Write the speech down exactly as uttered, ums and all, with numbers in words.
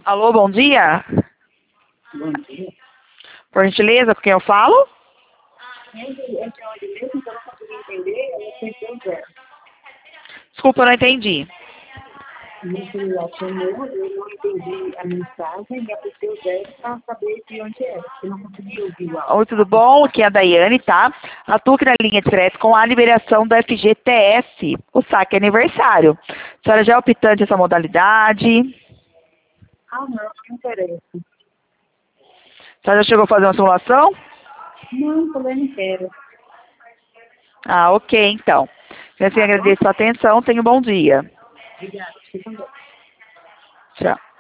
Alô, bom dia. Bom dia. Por gentileza, com quem eu falo? Entre entre onde mesmo que eu não consegui entender, ela acertou zero. Desculpa, eu não entendi. Meu celular chamou, eu não entendi a mensagem e apertei o zero para saber de onde era. Eu não consegui ouvir o áudio. Oi, tudo bom? Aqui é a Daiane, tá? Atuo aqui na linha de crédito com a liberação do F G T S, o saque aniversário. A senhora já é optante essa modalidade? Ah, não, não interessa. A senhora já chegou a fazer uma simulação? Não, também não quero. Ah, ok, então. Eu assim, Tá bom? agradeço a atenção. Tenha um bom dia. Obrigada. Você também. Tchau.